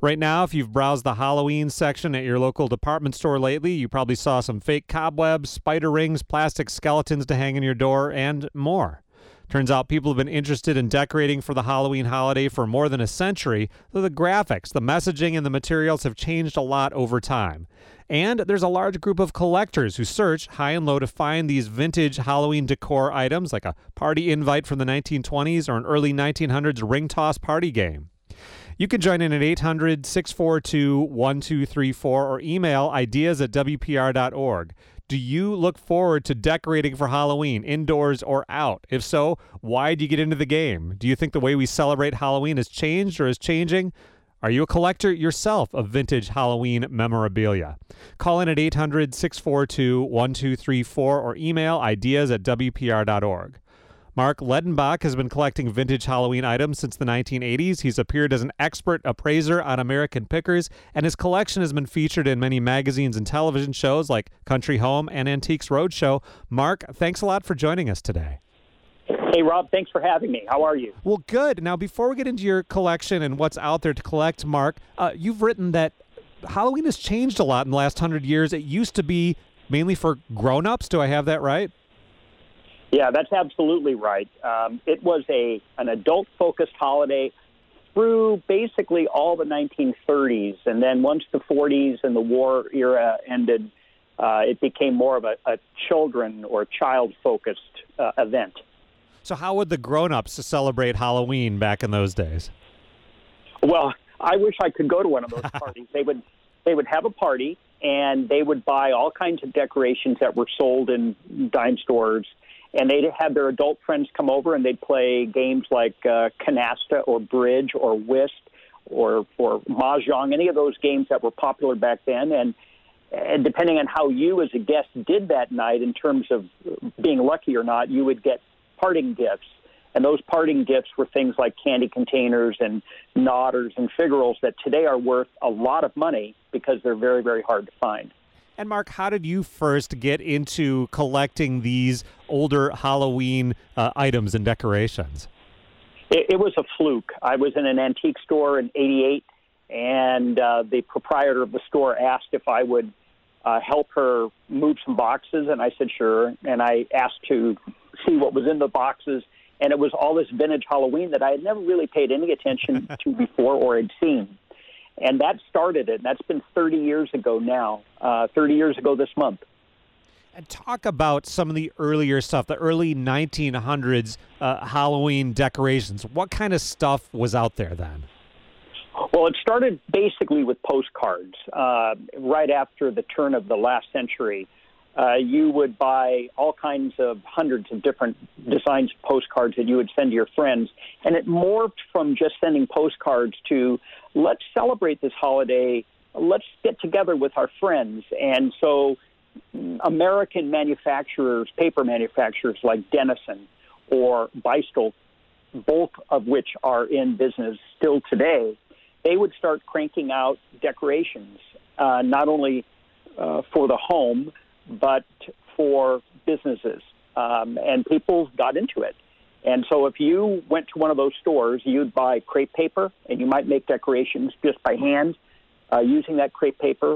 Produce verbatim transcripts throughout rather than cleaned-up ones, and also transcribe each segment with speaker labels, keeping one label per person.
Speaker 1: Right now, if you've browsed the Halloween section at your local department store lately, you probably saw some fake cobwebs, spider rings, plastic skeletons to hang in your door, and more. Turns out people have been interested in decorating for the Halloween holiday for more than a century, though the graphics, the messaging, and the materials have changed a lot over time. And there's a large group of collectors who search high and low to find these vintage Halloween decor items like a party invite from the nineteen twenties or an early nineteen hundreds ring toss party game. You can join in at eight hundred, six four two, one two three four or email ideas at W P R dot org. Do you look forward to decorating for Halloween, indoors or out? If so, why did you get into the game? Do you think the way we celebrate Halloween has changed or is changing? Are you a collector yourself of vintage Halloween memorabilia? Call in at eight hundred, six four two, one two three four or email ideas at W P R dot org. Mark Ledenbach has been collecting vintage Halloween items since the nineteen eighties. He's appeared as an expert appraiser on American Pickers, and his collection has been featured in many magazines and television shows like Country Home and Antiques Roadshow. Mark, thanks a lot for joining us today.
Speaker 2: Hey, Rob, thanks for having me. How are you?
Speaker 1: Well, good. Now, before we get into your collection and what's out there to collect, Mark, uh, you've written that Halloween has changed a lot in the last hundred years. It used to be mainly for grown-ups. Do I have that right?
Speaker 2: Yeah, that's absolutely right. Um, it was a an adult-focused holiday through basically all the nineteen thirties, and then once the forties and the war era ended, uh, it became more of a, a children or child-focused uh, event.
Speaker 1: So how would the grown-ups celebrate Halloween back in those days?
Speaker 2: Well, I wish I could go to one of those parties. They would they would have a party, and they would buy all kinds of decorations that were sold in dime stores. And they'd have their adult friends come over, and they'd play games like uh, canasta or bridge or whist or, or mahjong, any of those games that were popular back then. And, and depending on how you as a guest did that night in terms of being lucky or not, you would get parting gifts. And those parting gifts were things like candy containers and knotters and figureals that today are worth a lot of money because they're very, very hard to find.
Speaker 1: And Mark, how did you first get into collecting these older Halloween uh, items and decorations?
Speaker 2: It, it was a fluke. I was in an antique store in eighty-eight, and uh, the proprietor of the store asked if I would uh, help her move some boxes, and I said sure. And I asked to see what was in the boxes, and it was all this vintage Halloween that I had never really paid any attention to before or had seen. And that started it. That's been thirty years ago now, uh, thirty years ago this month.
Speaker 1: And talk about some of the earlier stuff, the early nineteen hundreds uh, Halloween decorations. What kind of stuff was out there then?
Speaker 2: Well, it started basically with postcards. Uh, right after the turn of the last century, uh, you would buy all kinds of hundreds of different designs of postcards that you would send to your friends. And it morphed from just sending postcards to, let's celebrate this holiday, let's get together with our friends. And so American manufacturers, paper manufacturers like Denison or Beistel, both of which are in business still today, they would start cranking out decorations, uh, not only uh, for the home, but for businesses. Um, and people got into it. And so if you went to one of those stores, you'd buy crepe paper, and you might make decorations just by hand uh, using that crepe paper.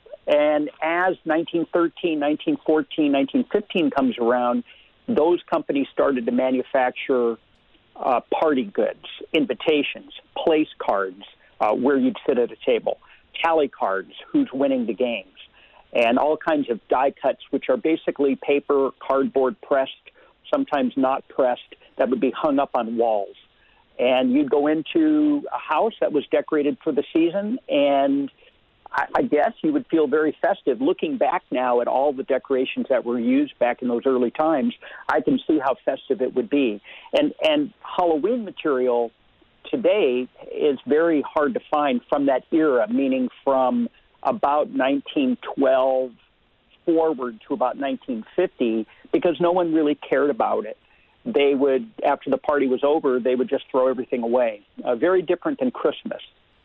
Speaker 2: And as nineteen thirteen, nineteen fourteen, nineteen fifteen comes around, those companies started to manufacture uh, party goods, invitations, place cards, uh, where you'd sit at a table, tally cards, who's winning the games, and all kinds of die cuts, which are basically paper, cardboard pressed, sometimes not pressed, that would be hung up on walls. And you'd go into a house that was decorated for the season, and I, I guess you would feel very festive. Looking back now at all the decorations that were used back in those early times, I can see how festive it would be. And, and Halloween material today is very hard to find from that era, meaning from about nineteen twelve forward to about nineteen fifty, because no one really cared about it. They would, after the party was over, they would just throw everything away. Uh, very different than Christmas,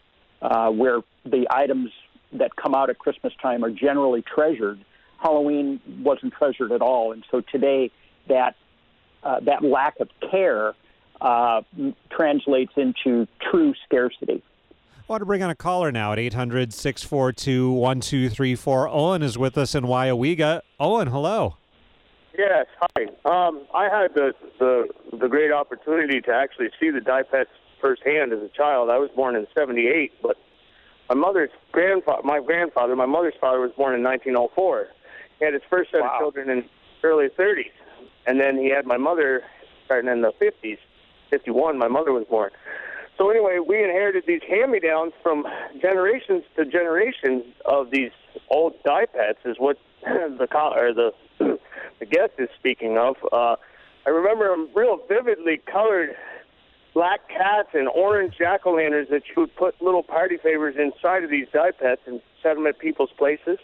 Speaker 2: uh, where the items that come out at Christmas time are generally treasured. Halloween wasn't treasured at all, and so today that uh, that lack of care uh, translates into true scarcity.
Speaker 1: I want to bring on a caller now at eight hundred, six four two, one two three four. Owen is with us in Wyawega. Owen, hello.
Speaker 3: Yes, hi. Um, I had the, the the great opportunity to actually see the die pets firsthand as a child. I was born in seventy-eight, but my mother's grandfather, my grandfather, my mother's father was born in nineteen oh four. He had his first set
Speaker 2: Wow.
Speaker 3: of children in early thirties, and then he had my mother starting in the fifties. fifty-one, my mother was born. So anyway, we inherited these hand-me-downs from generations to generations of these old die pets, is what the co- or the the guest is speaking of. Uh, I remember them real vividly colored black cats and orange jack-o'-lanterns that you would put little party favors inside of these die pets and set them at people's places.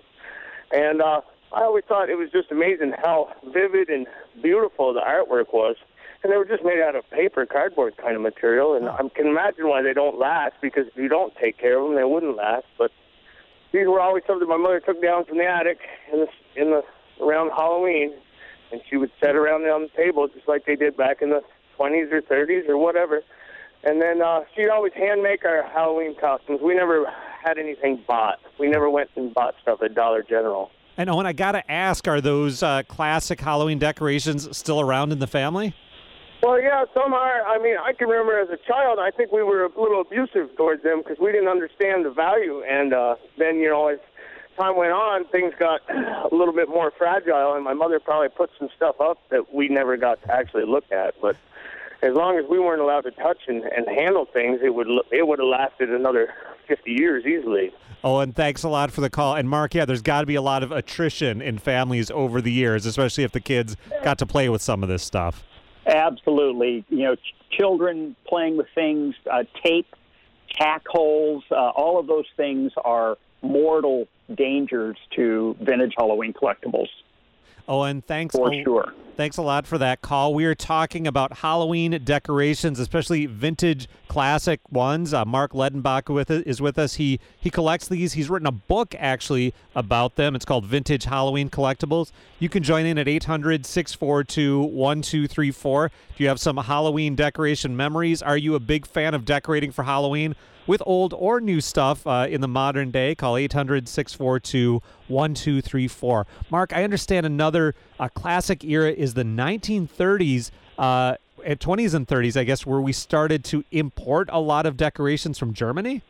Speaker 3: And uh, I always thought it was just amazing how vivid and beautiful the artwork was. And they were just made out of paper, cardboard kind of material. And I can imagine why they don't last, because if you don't take care of them, they wouldn't last. But these were always something my mother took down from the attic in the, in the around Halloween, and she would set around on the table just like they did back in the twenties or thirties or whatever. And then uh, she'd always hand make our Halloween costumes. We never had anything bought. We never went and bought stuff at Dollar General.
Speaker 1: And Owen, I got to ask, are those uh, classic Halloween decorations still around in the family?
Speaker 3: Well, yeah, some are. I mean, I can remember as a child, I think we were a little abusive towards them because we didn't understand the value. And uh, then, you know, as time went on, things got a little bit more fragile, and my mother probably put some stuff up that we never got to actually look at. But as long as we weren't allowed to touch and, and handle things, it would it would have lasted another fifty years easily.
Speaker 1: Owen, thanks a lot for the call. And Mark, yeah, there's got to be a lot of attrition in families over the years, especially if the kids got to play with some of this stuff.
Speaker 2: Absolutely. You know, ch- children playing with things, uh, tape, tack holes, uh, all of those things are mortal dangers to vintage Halloween collectibles.
Speaker 1: Owen, thanks.
Speaker 2: For
Speaker 1: a,
Speaker 2: sure.
Speaker 1: Thanks a lot for that call. We are talking about Halloween decorations, especially vintage classic ones. Uh, Mark Ledenbach with it, is with us. He he collects these. He's written a book, actually, about them. It's called Vintage Halloween Collectibles. You can join in at eight hundred, six four two, one two three four. Do you have some Halloween decoration memories? Are you a big fan of decorating for Halloween with old or new stuff uh, in the modern day? Call eight hundred, six four two, one two three four. Mark, I understand another uh, classic era is the nineteen thirties, uh, and twenties and thirties, I guess, where we started to import a lot of decorations from Germany?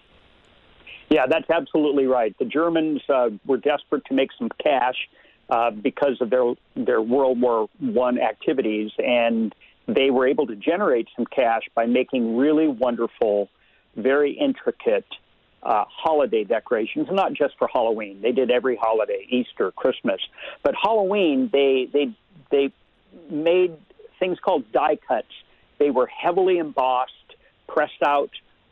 Speaker 2: Yeah, that's absolutely right. The Germans uh, were desperate to make some cash uh, because of their their World War One activities, and they were able to generate some cash by making really wonderful, very intricate uh, holiday decorations, not just for Halloween. They did every holiday, Easter, Christmas. But Halloween, they they they made things called die cuts. They were heavily embossed, pressed out,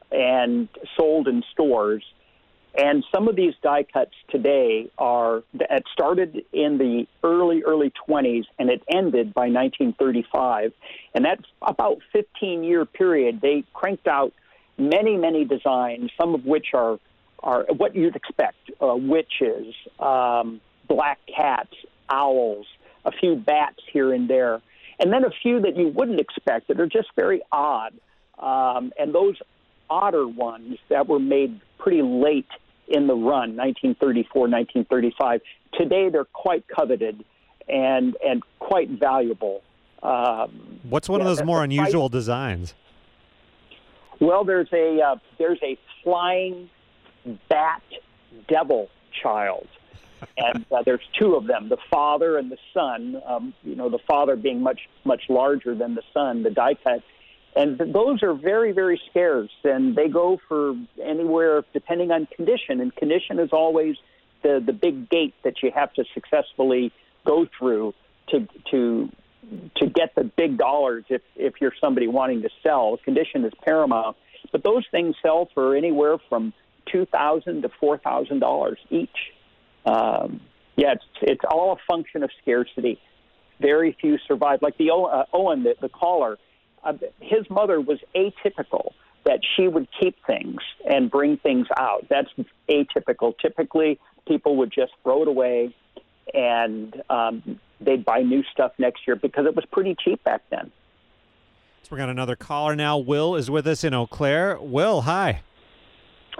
Speaker 2: and sold in stores. And some of these die cuts today are, it started in the early, early twenties, and it ended by nineteen thirty-five. And that's about fifteen-year period. They cranked out many, many designs, some of which are, are what you'd expect, uh, witches, um, black cats, owls, a few bats here and there, and then a few that you wouldn't expect that are just very odd. Um, and those odder ones that were made pretty late in the run, nineteen thirty-four, nineteen thirty-five, today they're quite coveted and and quite valuable. Um,
Speaker 1: What's one
Speaker 2: yeah,
Speaker 1: of those more
Speaker 2: the
Speaker 1: unusual fight, designs?
Speaker 2: Well, there's a uh, there's a flying bat devil child, and uh, there's two of them: the father and the son. Um, you know, the father being much much larger than the son, the die cut. And th- those are very, very scarce, and they go for anywhere depending on condition. And condition is always the, the big gate that you have to successfully go through to to to get the big dollars if, if you're somebody wanting to sell. Condition is paramount. But those things sell for anywhere from two thousand dollars to four thousand dollars each. Um, yeah, it's, it's all a function of scarcity. Very few survive. Like the uh, Owen, the, the caller, Uh, his mother was atypical, that she would keep things and bring things out. That's atypical. Typically, people would just throw it away, and um, they'd buy new stuff next year because it was pretty cheap back then.
Speaker 1: So we got another caller now. Will is with us in Eau Claire. Will, hi.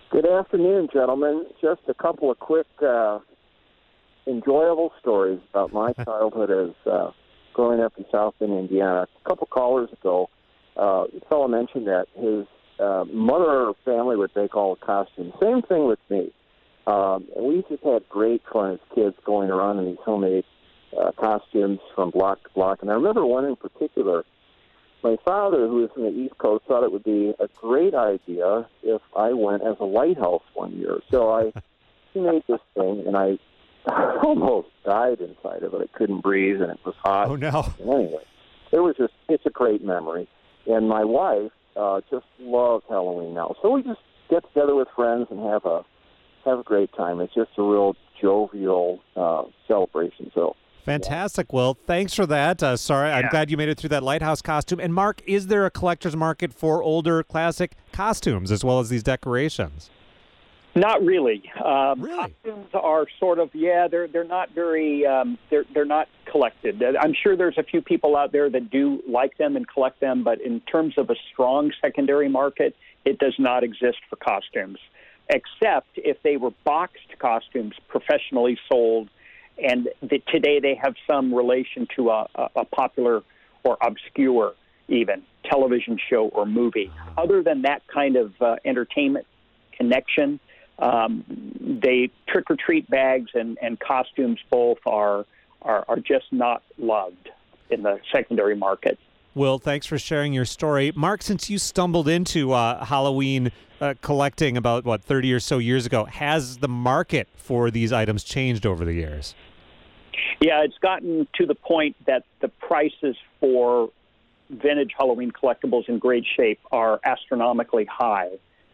Speaker 4: Good afternoon, gentlemen. Just a couple of quick, uh, enjoyable stories about my childhood as uh, growing up in South Bend, Indiana. A couple callers ago, uh, a fellow mentioned that his uh, mother or family would make all the costumes. Same thing with me. Um, and we just had great fun as kids going around in these homemade uh, costumes from block to block. And I remember one in particular. My father, who was from the East Coast, thought it would be a great idea if I went as a lighthouse one year. So I he made this thing, and I almost died inside of it. I couldn't breathe, and it was hot.
Speaker 1: Oh, no.
Speaker 4: Anyway, it was just, it's a great memory. And my wife uh, just loves Halloween now. So we just get together with friends and have a have a great time. It's just a real jovial uh, celebration. So.
Speaker 1: Fantastic. Well, thanks for that. Uh, sorry, I'm
Speaker 2: Yeah.
Speaker 1: glad you made it through that lighthouse costume. And Mark, is there a collector's market for older classic costumes as well as these decorations?
Speaker 2: Not really. Um,
Speaker 1: Really?
Speaker 2: Costumes are sort of yeah. They're they're not very. Um, they're they're not collected. I'm sure there's a few people out there that do like them and collect them, but in terms of a strong secondary market, it does not exist for costumes, except if they were boxed costumes professionally sold. And the, today they have some relation to a, a, a popular or obscure, even, television show or movie. Other than that kind of uh, entertainment connection, um, they trick-or-treat bags and, and costumes both are, are are just not loved in the secondary market.
Speaker 1: Will, thanks for sharing your story. Mark, since you stumbled into uh, Halloween uh, collecting about, what, thirty or so years ago, has the market for these items changed over the years?
Speaker 2: Yeah, it's gotten to the point that the prices for vintage Halloween collectibles in great shape are astronomically high.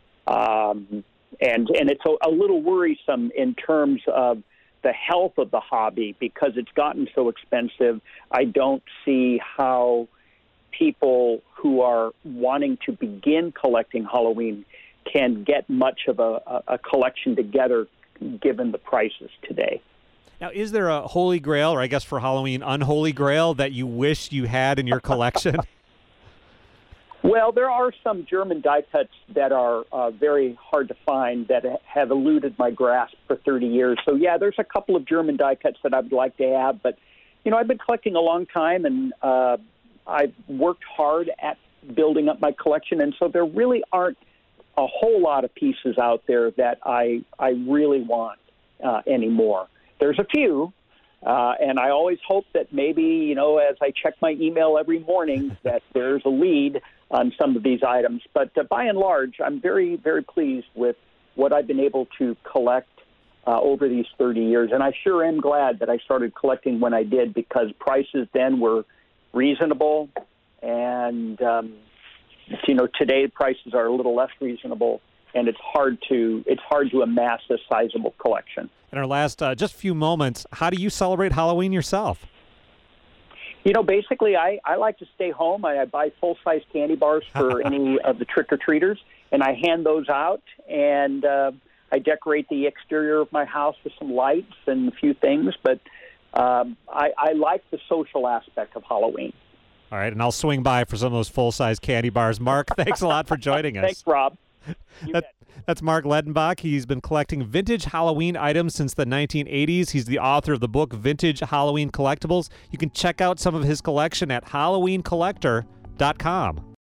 Speaker 2: Um, and and it's a, a little worrisome in terms of the health of the hobby because it's gotten so expensive. I don't see how people who are wanting to begin collecting Halloween can get much of a, a, a collection together given the prices today.
Speaker 1: Now, is there a holy grail, or I guess for Halloween, unholy grail that you wish you had in your collection?
Speaker 2: Well, there are some German die cuts that are uh, very hard to find that have eluded my grasp for thirty years. So, yeah, there's a couple of German die cuts that I'd like to have. But, you know, I've been collecting a long time, and uh, I've worked hard at building up my collection. And so there really aren't a whole lot of pieces out there that I, I really want uh, anymore. There's a few, uh, and I always hope that maybe, you know, as I check my email every morning, that there's a lead on some of these items. But uh, by and large, I'm very, very pleased with what I've been able to collect uh, over these thirty years. And I sure am glad that I started collecting when I did because prices then were reasonable. And, um, you know, today prices are a little less reasonable. And it's hard to it's hard to amass a sizable collection.
Speaker 1: In our last uh, just few moments, how do you celebrate Halloween yourself?
Speaker 2: You know, basically, I, I like to stay home. I, I buy full-size candy bars for any of the trick-or-treaters, and I hand those out, and uh, I decorate the exterior of my house with some lights and a few things. But um, I, I like the social aspect of Halloween.
Speaker 1: All right, and I'll swing by for some of those full-size candy bars. Mark, thanks a lot for joining us.
Speaker 2: Thanks, Rob. You
Speaker 1: That,
Speaker 2: bet.
Speaker 1: that's Mark Ledenbach. He's been collecting vintage Halloween items since the nineteen eighties. He's the author of the book Vintage Halloween Collectibles. You can check out some of his collection at halloween collector dot com.